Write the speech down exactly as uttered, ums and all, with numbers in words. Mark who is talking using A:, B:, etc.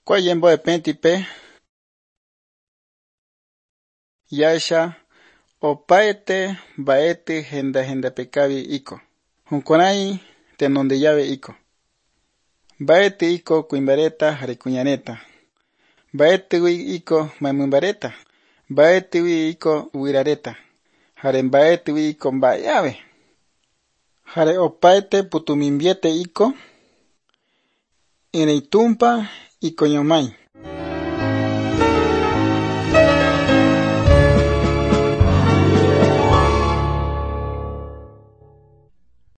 A: Kuayembo epentipe yasha opaete baete henda henda pekavi iko. Hunkurai tenonde llave iko. Baete iko kuimbareta hare kuñaneta. Baete wi iko mamumbareta. Baete wi iko wirareta. Hare baete wi iko mbayave. Hare opaete putumimbiete iko. Ine itumpa iko nyomai.